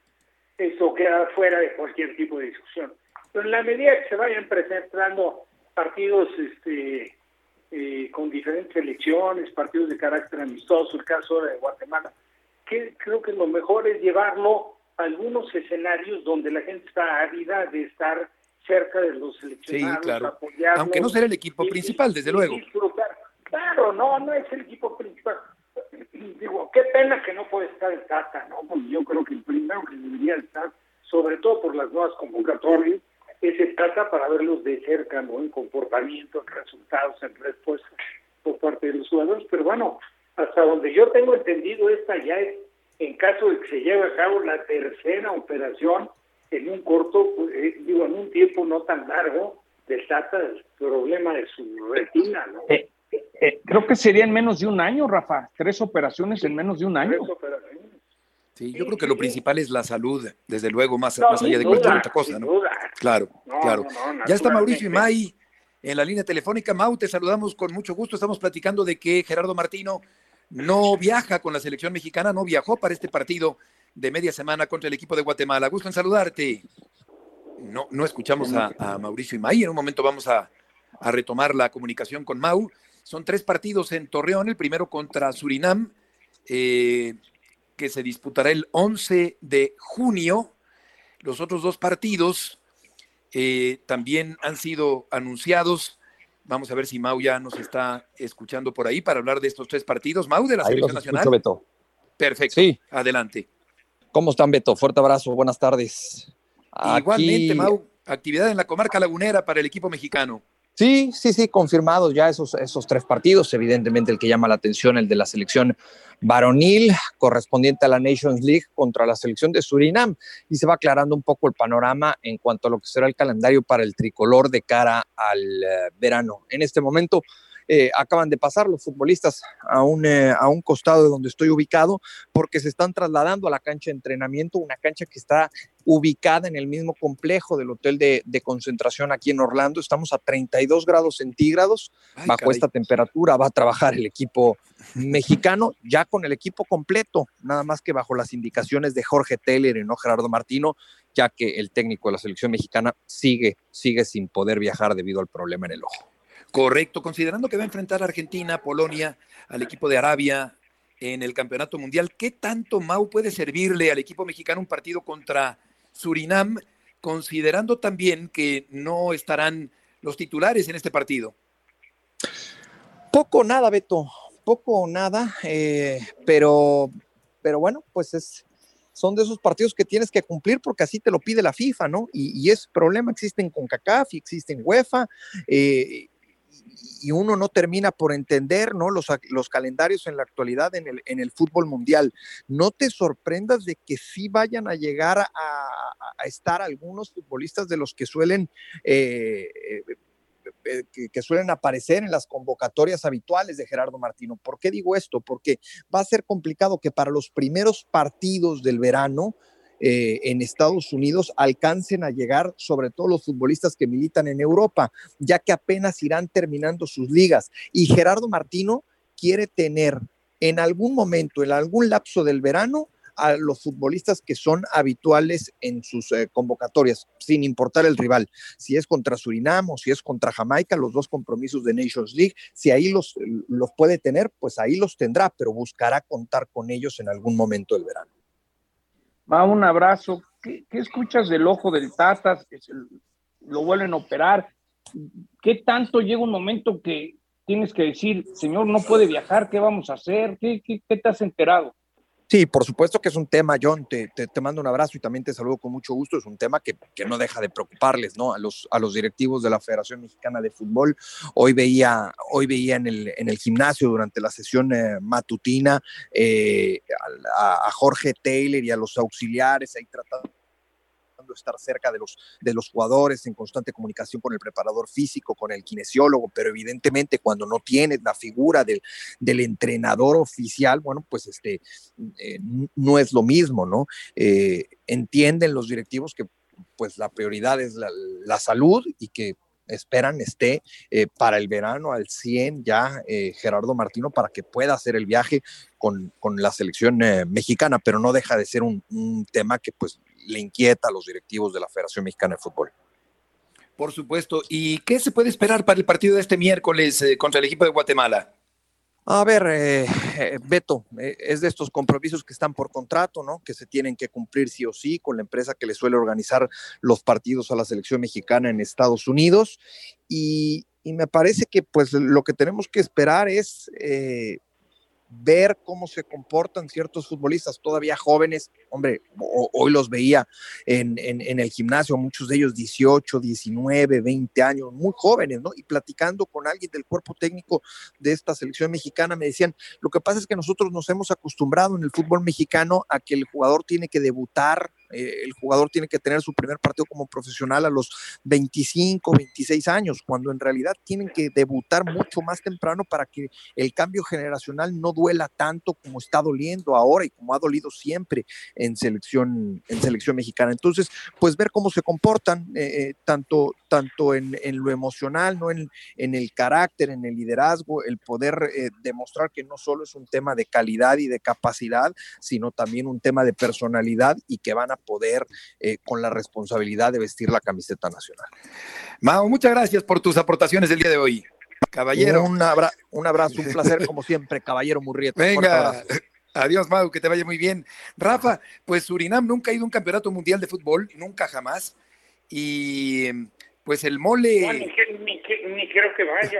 eso queda fuera de cualquier tipo de discusión. Pero en la medida que se vayan presentando partidos este, eh, con diferentes selecciones, partidos de carácter amistoso, el caso de Guatemala, que creo que lo mejor es llevarlo a algunos escenarios donde la gente está ávida de estar cerca de los seleccionados, sí, claro. apoyarlos. Aunque no será el equipo y, principal, desde y, luego. Disfrutar. Claro, no, no es el equipo principal. Digo, qué pena que no puede estar el Tata, ¿no? Porque yo creo que el primero que debería estar, sobre todo por las nuevas convocatorias, es el Tata para verlos de cerca, ¿no? En comportamiento, en resultados, en respuestas por parte de los jugadores. Pero bueno, hasta donde yo tengo entendido, esta ya es, en caso de que se lleve a cabo la tercera operación en un corto, eh, digo, en un tiempo no tan largo, del Tata, el problema de su retina, ¿no? Eh, eh, creo que sería en menos de un año, Rafa, tres operaciones en menos de un año. Tres operaciones. Sí, yo creo que lo principal es la salud, desde luego, más, no, más allá de duda, cualquier otra cosa, ¿no? Duda. Claro, no, claro. No, no, ya está Mauricio Imay en la línea telefónica. Mau, te saludamos con mucho gusto. Estamos platicando de que Gerardo Martino no viaja con la selección mexicana, no viajó para este partido de media semana contra el equipo de Guatemala. Gusto en saludarte. No, no escuchamos a, a Mauricio Imay. En un momento vamos a, a retomar la comunicación con Mau. Son tres partidos en Torreón, el primero contra Surinam, eh, que se disputará el once de junio. Los otros dos partidos eh, también han sido anunciados. Vamos a ver si Mau ya nos está escuchando por ahí para hablar de estos tres partidos. Mau, de la ahí Selección los Nacional. Escucho, Beto. Perfecto, sí. Adelante. ¿Cómo están, Beto? Fuerte abrazo, buenas tardes. Igualmente, Aquí... Mau, actividad en la comarca lagunera para el equipo mexicano. Sí, sí, sí, confirmados ya esos, esos tres partidos. Evidentemente el que llama la atención, el de la selección varonil, correspondiente a la Nations League contra la selección de Surinam. Y se va aclarando un poco el panorama en cuanto a lo que será el calendario para el tricolor de cara al uh, verano. En este momento eh, acaban de pasar los futbolistas a un, eh, a un costado de donde estoy ubicado, porque se están trasladando a la cancha de entrenamiento, una cancha que está ubicada en el mismo complejo del hotel de, de concentración aquí en Orlando. Estamos a treinta y dos grados centígrados. Ay, bajo caray. Esta temperatura va a trabajar el equipo mexicano, ya con el equipo completo, nada más que bajo las indicaciones de Jorge Teller y no Gerardo Martino, ya que el técnico de la selección mexicana sigue, sigue sin poder viajar debido al problema en el ojo. Correcto, considerando que va a enfrentar a Argentina, Polonia, al equipo de Arabia en el Campeonato Mundial, ¿qué tanto, Mau, puede servirle al equipo mexicano un partido contra Surinam, considerando también que no estarán los titulares en este partido? Poco nada, Beto, poco o nada, eh, pero, pero bueno, pues es, son de esos partidos que tienes que cumplir porque así te lo pide la FIFA, ¿no? Y, y ese problema existe en CONCACAF y existe en UEFA, eh, y uno no termina por entender, ¿no? los, los calendarios en la actualidad en el, en el fútbol mundial. No te sorprendas de que sí vayan a llegar a, a estar algunos futbolistas de los que suelen eh, eh, que, que suelen aparecer en las convocatorias habituales de Gerardo Martino. ¿Por qué digo esto? Porque va a ser complicado que para los primeros partidos del verano eh, en Estados Unidos alcancen a llegar sobre todo los futbolistas que militan en Europa, ya que apenas irán terminando sus ligas. Y Gerardo Martino quiere tener en algún momento, en algún lapso del verano, a los futbolistas que son habituales en sus eh, convocatorias, sin importar el rival, si es contra Surinam o si es contra Jamaica, los dos compromisos de Nations League, si ahí los, los puede tener, pues ahí los tendrá, pero buscará contar con ellos en algún momento del verano. Va, un abrazo. ¿Qué, qué escuchas del ojo del Tata? Lo vuelven a operar. ¿Qué tanto llega un momento que tienes que decir, señor, no puede viajar, ¿qué vamos a hacer? ¿Qué, qué, qué te has enterado? Sí, por supuesto que es un tema, John, te, te, te mando un abrazo y también te saludo con mucho gusto. Es un tema que, que no deja de preocuparles, ¿no? A los, a los directivos de la Federación Mexicana de Fútbol. Hoy veía, hoy veía en el, en el gimnasio durante la sesión eh, matutina eh, a, a Jorge Taylor y a los auxiliares ahí tratando de estar cerca de los, de los jugadores, en constante comunicación con el preparador físico, con el kinesiólogo, pero evidentemente cuando no tienes la figura del, del entrenador oficial, bueno, pues este, eh, no es lo mismo, ¿no? Eh, entienden los directivos que pues la prioridad es la, la salud y que esperan esté eh, para el verano al cien ya eh, Gerardo Martino para que pueda hacer el viaje con, con la selección eh, mexicana, pero no deja de ser un, un tema que pues le inquieta a los directivos de la Federación Mexicana de Fútbol. Por supuesto. ¿Y qué se puede esperar para el partido de este miércoles eh, contra el equipo de Guatemala? A ver, eh, eh, Beto, eh, es de estos compromisos que están por contrato, ¿no? Que se tienen que cumplir sí o sí con la empresa que le suele organizar los partidos a la selección mexicana en Estados Unidos. Y, y me parece que pues lo que tenemos que esperar es eh, ver cómo se comportan ciertos futbolistas todavía jóvenes. Hombre, o, hoy los veía en, en, en el gimnasio, muchos de ellos dieciocho, diecinueve, veinte años, muy jóvenes, ¿no? Y platicando con alguien del cuerpo técnico de esta selección mexicana, me decían, lo que pasa es que nosotros nos hemos acostumbrado en el fútbol mexicano a que el jugador tiene que debutar, eh, el jugador tiene que tener su primer partido como profesional a los veinticinco, veintiséis años, cuando en realidad tienen que debutar mucho más temprano para que el cambio generacional no duela tanto como está doliendo ahora y como ha dolido siempre en selección, en selección mexicana. Entonces, pues ver cómo se comportan, eh, tanto, tanto en, en lo emocional, ¿no? en, en el carácter, en el liderazgo, el poder eh, demostrar que no solo es un tema de calidad y de capacidad, sino también un tema de personalidad y que van a poder eh, con la responsabilidad de vestir la camiseta nacional. Mao, muchas gracias por tus aportaciones del día de hoy. Caballero. Un, abra- un abrazo, un placer como siempre, caballero Murrieta. Venga, adiós, Mau, que te vaya muy bien. Rafa, pues Surinam nunca ha ido a un campeonato mundial de fútbol, nunca jamás. Y pues el mole... No, ni, ni, ni creo que vaya.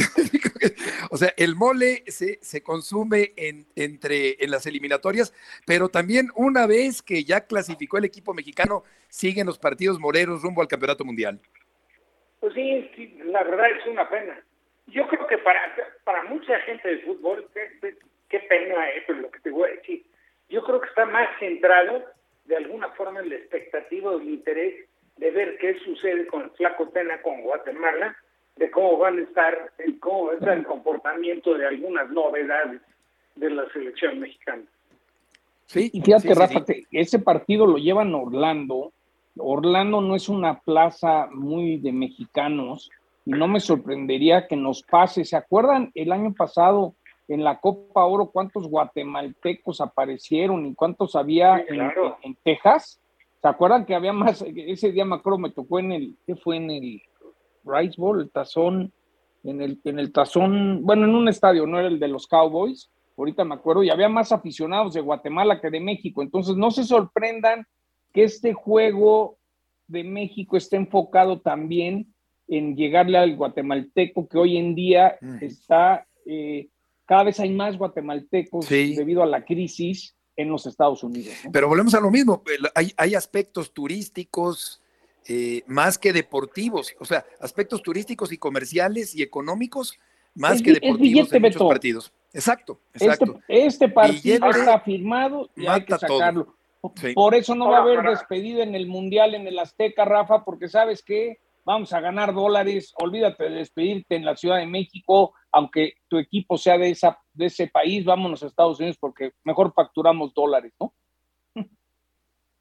O sea, el mole se, se consume en, entre, en las eliminatorias, pero también una vez que ya clasificó el equipo mexicano, siguen los partidos moleros rumbo al campeonato mundial. Pues sí, sí, la verdad es una pena. Yo creo que para, para mucha gente del fútbol, qué, qué pena eso es lo que te voy a decir. Yo creo que está más centrado de alguna forma en la expectativa o el interés de ver qué sucede con el Flaco Tena con Guatemala, de cómo van a estar, cómo va a estar el comportamiento de algunas novedades de la selección mexicana. Sí, y fíjate, sí, Rafa, sí, sí. que ese partido lo llevan Orlando. Orlando no es una plaza muy de mexicanos y no me sorprendería que nos pase. ¿Se acuerdan el año pasado en la Copa Oro cuántos guatemaltecos aparecieron y cuántos había Sí, claro. en, en Texas? ¿Se acuerdan que había más? Ese día me acuerdo, me tocó en el, ¿qué fue? En el Rice Bowl, el tazón, en el, en el tazón, bueno, en un estadio, no era el de los Cowboys, ahorita me acuerdo, y había más aficionados de Guatemala que de México. Entonces no se sorprendan que este juego de México esté enfocado también en llegarle al guatemalteco, que hoy en día mm. está, eh, cada vez hay más guatemaltecos sí. debido a la crisis en los Estados Unidos, ¿no? Pero volvemos a lo mismo, hay, hay aspectos turísticos eh, más que deportivos, o sea, aspectos turísticos y comerciales y económicos más es, que deportivos billete, en muchos Beto. partidos. Exacto, exacto. Este, este partido billete está firmado y hay que sacarlo. Sí. Por eso no va a haber despedida en el Mundial en el Azteca, Rafa, porque ¿sabes qué? Vamos a ganar dólares, olvídate de despedirte en la Ciudad de México, aunque tu equipo sea de, esa, de ese país, vámonos a Estados Unidos porque mejor facturamos dólares, ¿no?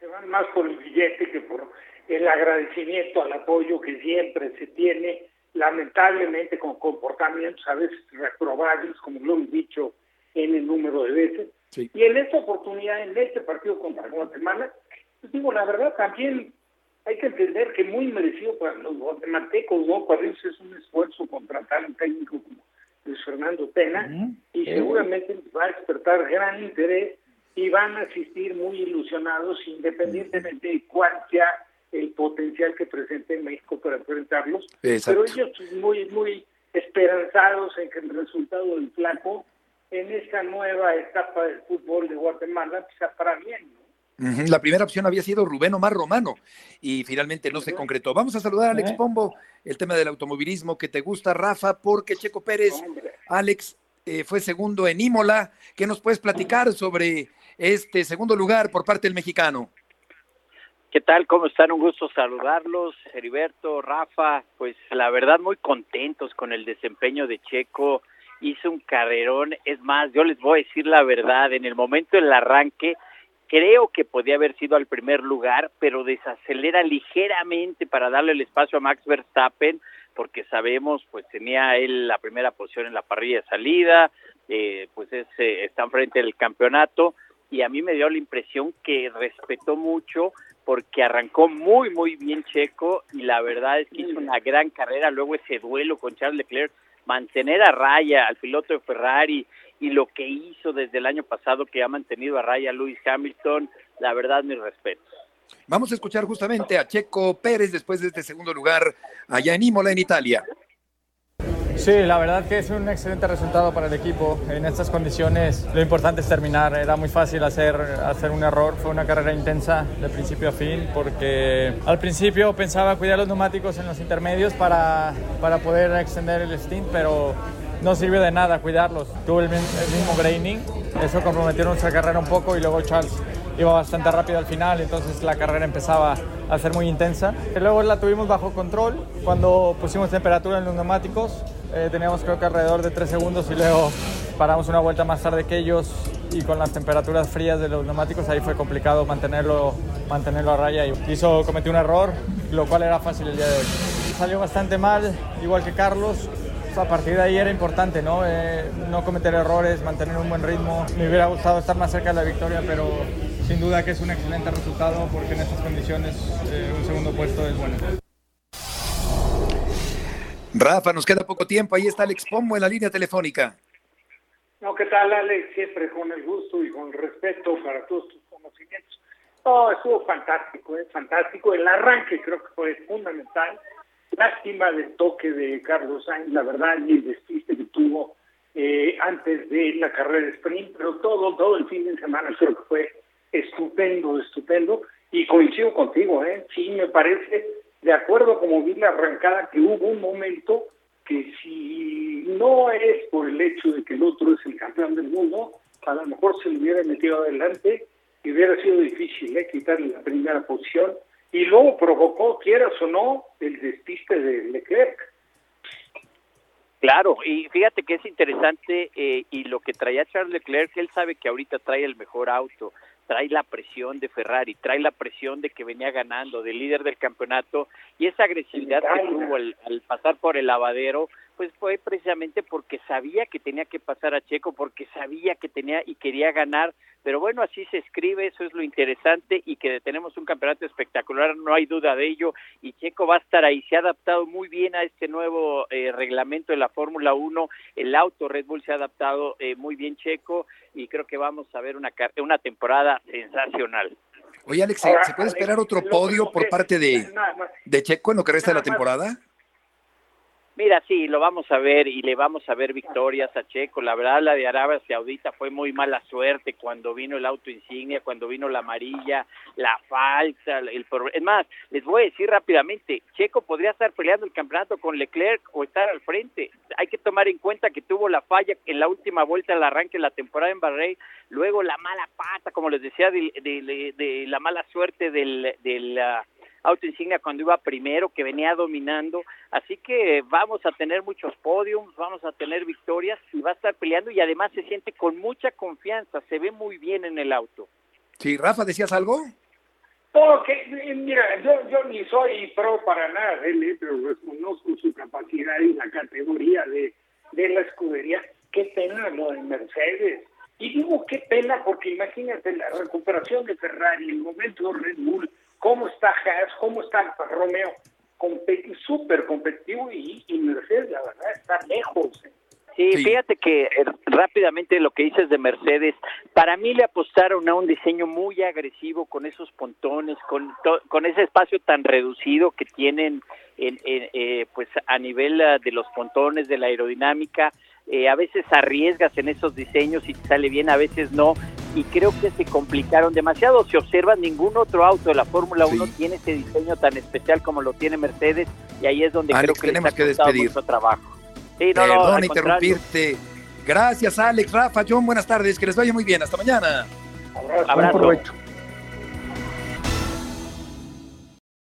van más por el billete que por el agradecimiento al apoyo que siempre se tiene, lamentablemente con comportamientos a veces reprobables, como lo hemos dicho en el número de veces. Sí. Y en esta oportunidad, en este partido contra Guatemala, pues digo, la verdad también hay que entender que muy merecido para los guatemaltecos, ¿no? Para ellos es un esfuerzo contratar un técnico como Luis Fernando Tena, uh-huh. y eh, seguramente va a despertar gran interés y van a asistir muy ilusionados, independientemente de cuál sea el potencial que presente México para enfrentarlos. Exacto. Pero ellos muy, muy esperanzados en que el resultado del flaco en esta nueva etapa del fútbol de Guatemala sea para bien, ¿no? Uh-huh. La primera opción había sido Rubén Omar Romano y finalmente no uh-huh. se concretó. Vamos a saludar a Alex uh-huh. Pombo, el tema del automovilismo que te gusta, Rafa, porque Checo Pérez, Hombre. Alex, eh, fue segundo en Imola. ¿Qué nos puedes platicar sobre este segundo lugar por parte del mexicano? ¿Qué tal? ¿Cómo están? Un gusto saludarlos, Heriberto, Rafa. Pues la verdad muy contentos con el desempeño de Checo. Hizo un carrerón. Es más, yo les voy a decir la verdad, en el momento del arranque creo que podía haber sido al primer lugar, pero desacelera ligeramente para darle el espacio a Max Verstappen, porque sabemos, pues tenía él la primera posición en la parrilla de salida, eh, pues es, eh, está enfrente del campeonato, y a mí me dio la impresión que respetó mucho, porque arrancó muy, muy bien Checo, y la verdad es que hizo una gran carrera. Luego ese duelo con Charles Leclerc, mantener a raya al piloto de Ferrari, y lo que hizo desde el año pasado, que ha mantenido a raya a Lewis Hamilton, la verdad, mis respetos. Vamos a escuchar justamente a Checo Pérez después de este segundo lugar allá en Imola, en Italia. Sí, la verdad que es un excelente resultado para el equipo. En estas condiciones lo importante es terminar. Era muy fácil hacer, hacer un error. Fue una carrera intensa de principio a fin, porque al principio pensaba cuidar los neumáticos en los intermedios para, para poder extender el stint, pero no sirvió de nada cuidarlos. Tuve el, el mismo graining, eso comprometió nuestra carrera un poco, y luego Charles iba bastante rápido al final, entonces la carrera empezaba a ser muy intensa. Y luego la tuvimos bajo control cuando pusimos temperatura en los neumáticos. Eh, teníamos creo que alrededor de tres segundos y luego paramos una vuelta más tarde que ellos, y con las temperaturas frías de los neumáticos ahí fue complicado mantenerlo, mantenerlo a raya, y hizo, cometió un error, lo cual era fácil el día de hoy. Salió bastante mal, igual que Carlos. A partir de ahí era importante, ¿no? Eh, no cometer errores, mantener un buen ritmo. Me hubiera gustado estar más cerca de la victoria, pero sin duda que es un excelente resultado, porque en estas condiciones eh, un segundo puesto es bueno. Rafa, nos queda poco tiempo. Ahí está Alex Pombo en la línea telefónica. No, ¿qué tal, Alex? Siempre con el gusto y con el respeto para todos tus conocimientos. Oh, estuvo fantástico, ¿eh? Fantástico. El arranque creo que fue fundamental. Lástima del toque de Carlos Sainz, la verdad, y el despiste que tuvo eh, antes de la carrera de sprint, pero todo, todo el fin de semana creo que fue estupendo, estupendo, y coincido contigo, ¿eh? Sí, me parece, de acuerdo como vi la arrancada, que hubo un momento que si no es por el hecho de que el otro es el campeón del mundo, a lo mejor se le hubiera metido adelante y hubiera sido difícil, ¿eh? Quitarle la primera posición. Y luego provocó, quieras o no, el despiste de Leclerc. Claro, y fíjate que es interesante, eh, y lo que traía Charles Leclerc, él sabe que ahorita trae el mejor auto, trae la presión de Ferrari, trae la presión de que venía ganando, del líder del campeonato, y esa agresividad que tuvo al, al pasar por el lavadero, pues fue precisamente porque sabía que tenía que pasar a Checo, porque sabía que tenía y quería ganar. Pero bueno, así se escribe, eso es lo interesante, y que tenemos un campeonato espectacular, no hay duda de ello, y Checo va a estar ahí. Se ha adaptado muy bien a este nuevo eh, reglamento de la Fórmula uno, el auto Red Bull se ha adaptado eh, muy bien, Checo, y creo que vamos a ver una, una temporada sensacional. Oye, Alex, ¿se, ¿se puede esperar otro podio por parte de, de Checo en lo que resta de la temporada? Mira, sí, lo vamos a ver, y le vamos a ver victorias a Checo. La verdad, la de Arabia Saudita fue muy mala suerte cuando vino el auto insignia, cuando vino la amarilla, la falsa, el problema. Es más, les voy a decir rápidamente, Checo podría estar peleando el campeonato con Leclerc o estar al frente. Hay que tomar en cuenta que tuvo la falla en la última vuelta al arranque de la temporada en Bahrein, luego la mala pata, como les decía, de, de, de, de la mala suerte del... del uh, auto insignia cuando iba primero, que venía dominando, así que vamos a tener muchos podiums, vamos a tener victorias, y va a estar peleando, y además se siente con mucha confianza, se ve muy bien en el auto. Sí, Rafa, ¿decías algo? todo que, mira, yo, yo ni soy pro para nada de él, pero reconozco su capacidad y la categoría de, de la escudería. Qué pena lo de Mercedes. Y digo qué pena porque imagínate la recuperación de Ferrari, el momento de Red Bull, cómo está Haas, cómo está Alfa Romeo, competi- súper competitivo y, y Mercedes, la verdad, está lejos. Sí, sí, fíjate que eh, rápidamente lo que dices de Mercedes, para mí le apostaron a un diseño muy agresivo con esos pontones, con to- con ese espacio tan reducido que tienen en, en, eh, pues a nivel uh, de los pontones, de la aerodinámica. Eh, a veces arriesgas en esos diseños y te sale bien, a veces no, y creo que se complicaron demasiado. Si observas, ningún otro auto de la Fórmula uno sí. tiene ese diseño tan especial como lo tiene Mercedes, y ahí es donde Alex, creo que tenemos les ha costado que despedir. mucho trabajo. Sí, no, Perdón no, interrumpirte. Gracias, Alex, Rafa, John, buenas tardes, que les vaya muy bien, hasta mañana. Abrazo. Abrazo.